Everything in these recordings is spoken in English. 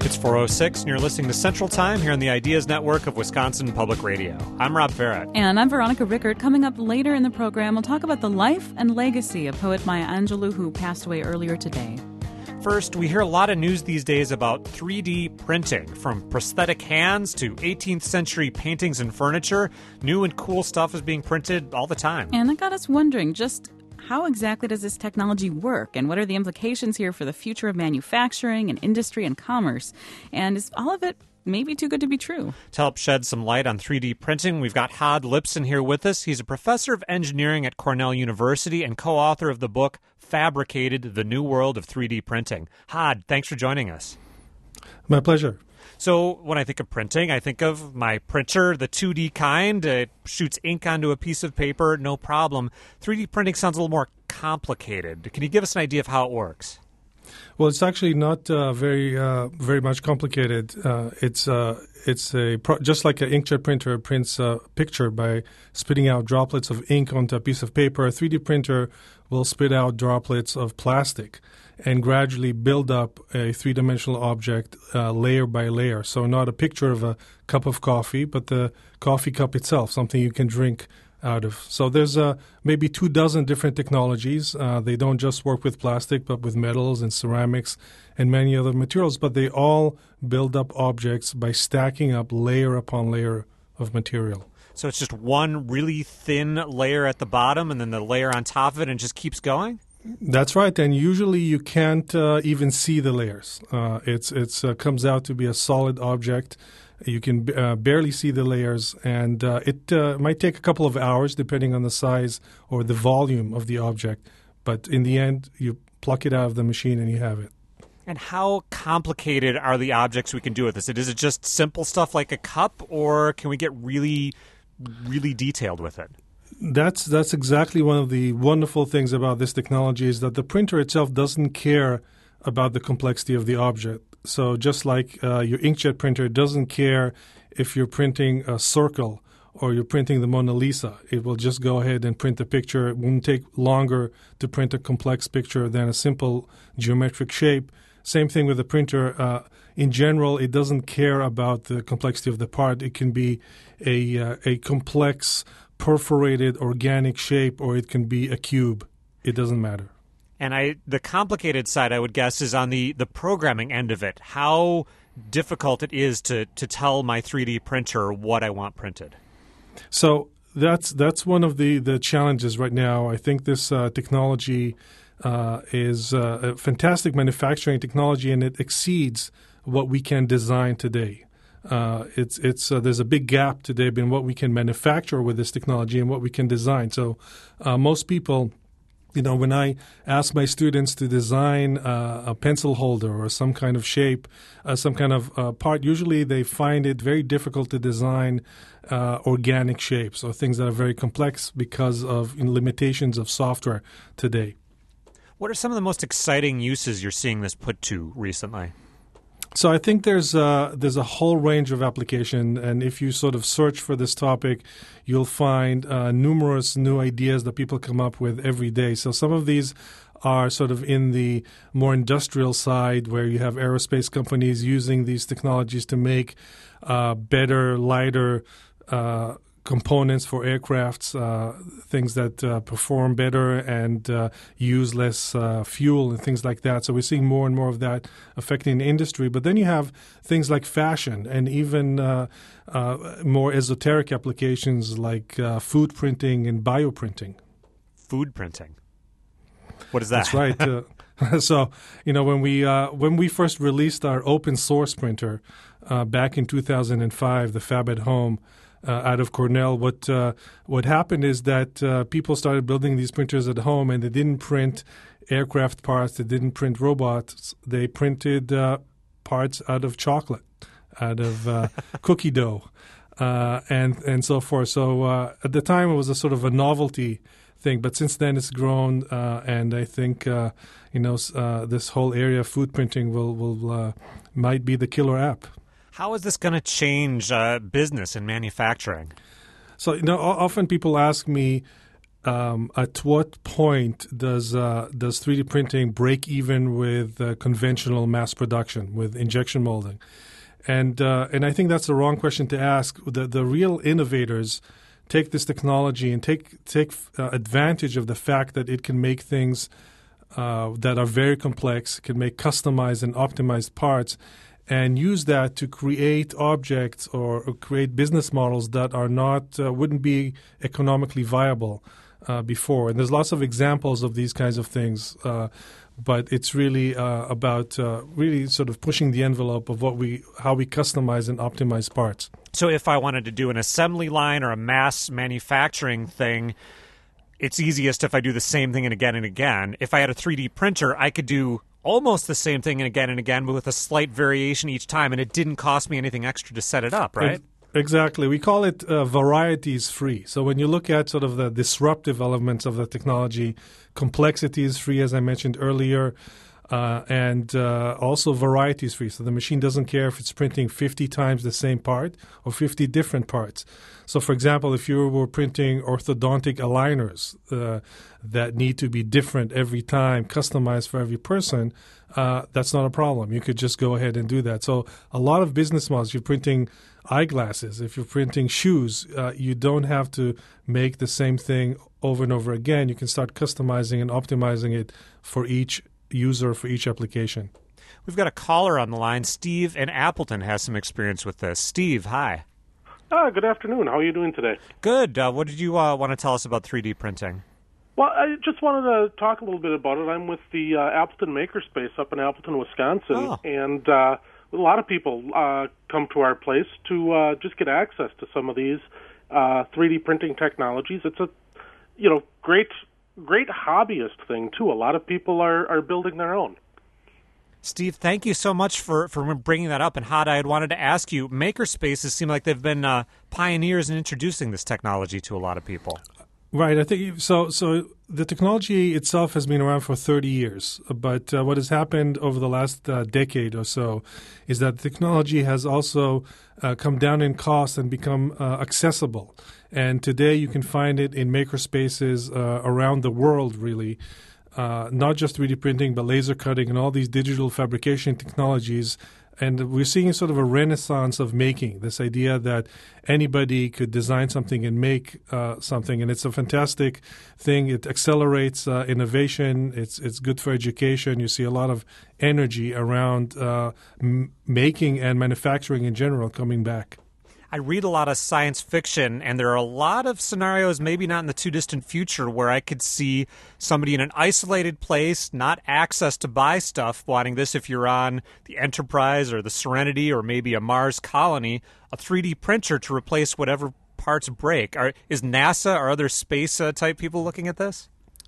It's 4:06, and you're listening to Central Time here on the Ideas Network of Wisconsin Public Radio. I'm Rob Farrett. And I'm Veronica Rickert. Coming up later in the program, we'll talk about the life and legacy of poet Maya Angelou, who passed away earlier today. First, we hear a lot of news these days about 3D printing, from prosthetic hands to 18th century paintings and furniture. New and cool stuff is being printed all the time. And that got us wondering, just how exactly does this technology work, and what are the implications here for the future of manufacturing and industry and commerce? And is all of it maybe too good to be true? To help shed some light on 3D printing, we've got Hod Lipson here with us. He's a professor of engineering at Cornell University and co-author of the book Fabricated: The New World of 3D Printing. Hod, thanks for joining us. My pleasure. So when I think of printing, I think of my printer, the 2D kind. It shoots ink onto a piece of paper, no problem. 3D printing sounds a little more complicated. Can you give us an idea of how it works? Well, it's actually not very much complicated. It's just like an inkjet printer prints a picture by spitting out droplets of ink onto a piece of paper. A 3D printer will spit out droplets of plastic and gradually build up a three-dimensional object layer by layer. So not a picture of a cup of coffee, but the coffee cup itself, something you can drink out of. So there's maybe 24 different technologies. They don't just work with plastic, but with metals and ceramics and many other materials. But they all build up objects by stacking up layer upon layer of material. So it's just one really thin layer at the bottom and then the layer on top of it, and it just keeps going? That's right, and usually you can't even see the layers. It comes out to be a solid object. You can barely see the layers, and it might take a couple of hours depending on the size or the volume of the object. But in the end, you pluck it out of the machine and you have it. And how complicated are the objects we can do with this? Is it just simple stuff like a cup, or can we get really, really detailed with it? That's exactly one of the wonderful things about this technology is that the printer itself doesn't care about the complexity of the object. So just like your inkjet printer doesn't care if you're printing a circle or you're printing the Mona Lisa. It will just go ahead and print a picture. It won't take longer to print a complex picture than a simple geometric shape. Same thing with the printer. In general, it doesn't care about the complexity of the part. It can be a complex perforated organic shape, or it can be a cube. It doesn't matter. And the complicated side, I would guess, is on the programming end of it. How difficult it is to tell my 3D printer what I want printed. So that's one of the challenges right now. I think this technology is a fantastic manufacturing technology, and it exceeds what we can design today. There's a big gap today between what we can manufacture with this technology and what we can design. So most people, when I ask my students to design a pencil holder or some kind of shape, some kind of part, usually they find it very difficult to design organic shapes or things that are very complex because of limitations of software today. What are some of the most exciting uses you're seeing this put to recently? So I think there's a whole range of application, and if you sort of search for this topic, you'll find numerous new ideas that people come up with every day. So some of these are sort of in the more industrial side, where you have aerospace companies using these technologies to make better, lighter components for aircrafts, things that perform better and use less fuel and things like that. So we're seeing more and more of that affecting the industry. But then you have things like fashion and even more esoteric applications like food printing and bioprinting. Food printing? What is that? That's right. So, when we first released our open source printer back in 2005, the Fab at Home, out of Cornell, what happened is that people started building these printers at home, and they didn't print aircraft parts, they didn't print robots, they printed parts out of chocolate, out of cookie dough, and so forth. So at the time, it was a sort of a novelty thing, but since then it's grown, and I think this whole area of food printing will might be the killer app. How is this going to change business and manufacturing? So, often people ask me, at what point does 3D printing break even with conventional mass production, with injection molding? And I think that's the wrong question to ask. The real innovators take this technology and take advantage of the fact that it can make things that are very complex, can make customized and optimized parts, and use that to create objects or create business models that are not wouldn't be economically viable before. And there's lots of examples of these kinds of things, but it's really about really sort of pushing the envelope of how we customize and optimize parts. So if I wanted to do an assembly line or a mass manufacturing thing, it's easiest if I do the same thing and again. If I had a 3D printer, I could do almost the same thing and again, but with a slight variation each time, and it didn't cost me anything extra to set it up, right? Exactly. We call it varieties free. So when you look at sort of the disruptive elements of the technology, complexity is free, as I mentioned earlier, and also variety is free. So the machine doesn't care if it's printing 50 times the same part or 50 different parts. So, for example, if you were printing orthodontic aligners that need to be different every time, customized for every person, that's not a problem. You could just go ahead and do that. So a lot of business models, you're printing eyeglasses, if you're printing shoes, you don't have to make the same thing over and over again. You can start customizing and optimizing it for each user, for each application. We've got a caller on the line. Steve in Appleton has some experience with this. Steve, hi. Good afternoon. How are you doing today? Good. What did you want to tell us about 3D printing? Well, I just wanted to talk a little bit about it. I'm with the Appleton Makerspace up in Appleton, Wisconsin, and a lot of people come to our place to just get access to some of these 3D printing technologies. It's a great hobbyist thing too. A lot of people are building their own. Steve, thank you so much for bringing that up. And Had, I had wanted to ask you, makerspaces seem like they've been pioneers in introducing this technology to a lot of people. Right. I think so. So the technology itself has been around for 30 years, but what has happened over the last decade or so is that the technology has also come down in cost and become accessible. And today you can find it in makerspaces around the world, really. Not just 3D printing, but laser cutting and all these digital fabrication technologies. And we're seeing sort of a renaissance of making, this idea that anybody could design something and make something. And it's a fantastic thing. It accelerates innovation. It's good for education. You see a lot of energy around making and manufacturing in general coming back. I read a lot of science fiction, and there are a lot of scenarios, maybe not in the too distant future, where I could see somebody in an isolated place, not access to buy stuff, wanting this if you're on the Enterprise or the Serenity or maybe a Mars colony, a 3D printer to replace whatever parts break. Is NASA or other space type people looking at this?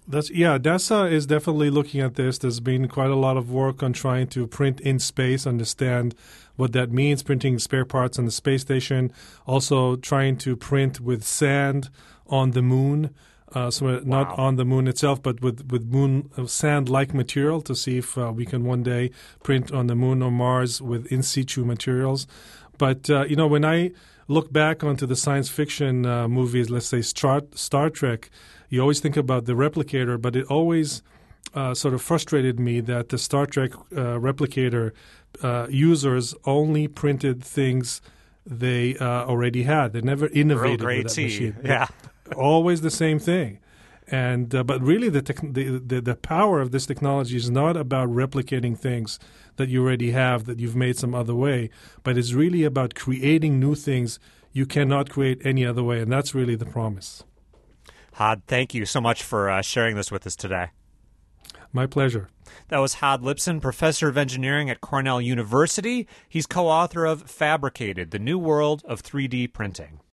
NASA is definitely looking at this. There's been quite a lot of work on trying to print in space, understand what that means, printing spare parts on the space station, also trying to print with sand on the moon. Not on the moon itself, but with moon sand-like material to see if we can one day print on the moon or Mars with in situ materials. But, when I look back onto the science fiction movies, let's say Star Trek, you always think about the replicator, but it always sort of frustrated me that the Star Trek replicator users only printed things they already had. They never innovated with that machine. Yeah. Always the same thing. And but really the power of this technology is not about replicating things that you already have, that you've made some other way, but it's really about creating new things you cannot create any other way, and that's really the promise. Had, thank you so much for sharing this with us today. My pleasure. That was Had Lipson, professor of engineering at Cornell University. He's co-author of Fabricated, The New World of 3D Printing.